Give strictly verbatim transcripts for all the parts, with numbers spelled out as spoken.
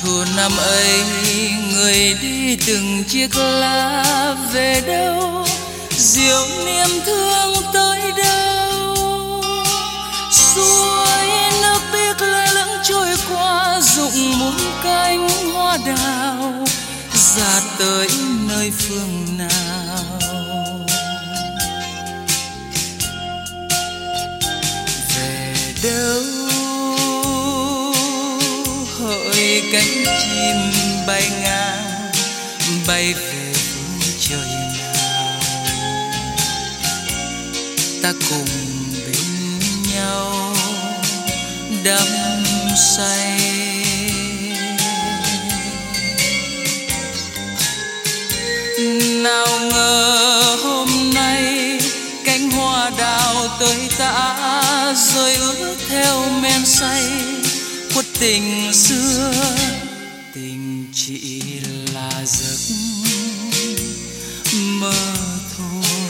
thu năm ấy người đi từng chiếc lá về đâu, diệu niềm thương tới đâu. Suối nước biếc lơ lửng trôi qua rụng muôn cánh hoa đào, ra tới nơi phương nào. Về đâu hỡi cánh chim bay ngang, bay về phương trời nào. Ta cùng bên nhau đắm say. Nào ngờ hôm nay cánh hoa đào tới tả, rơi ướt theo men say. Khuất tình xưa, tình chỉ là giấc mơ thôi.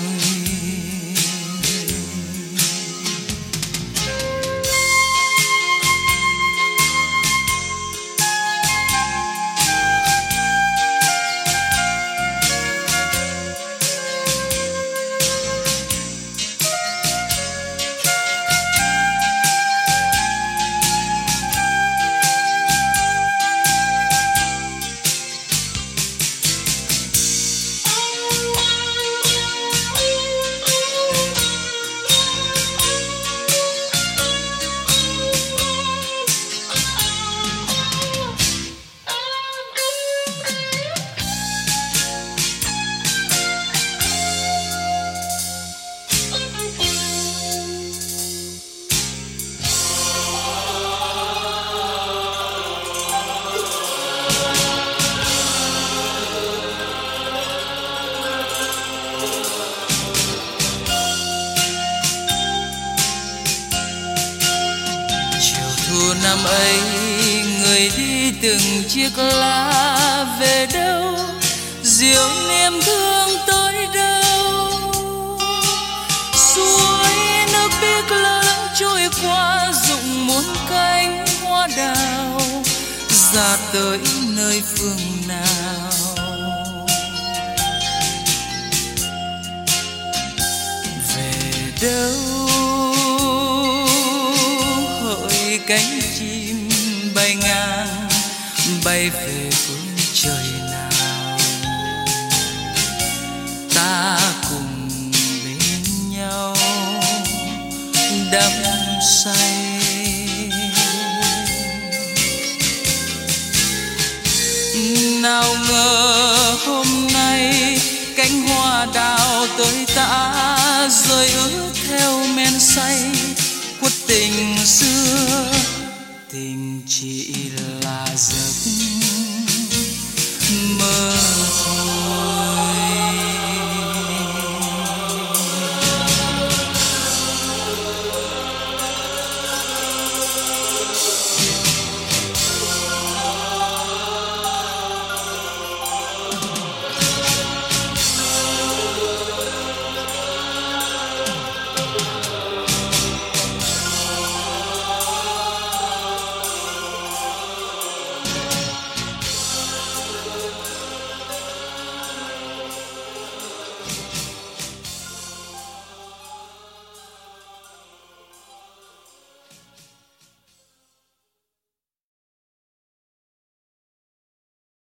Thu năm ấy người đi từng chiếc lá về đâu, diệu niềm thương tới đâu. Suối nước biếc lơ lửng trôi qua rụng muôn cánh hoa đào, ra tới nơi phương nào. Về đâu cánh chim bay ngang, bay về phương trời nào. Ta cùng bên nhau đắm say. Nào ngờ hôm nay cánh hoa đào tới tả, rơi ướt theo men say. Khuất tình xưa, tình chỉ là giấc mơ.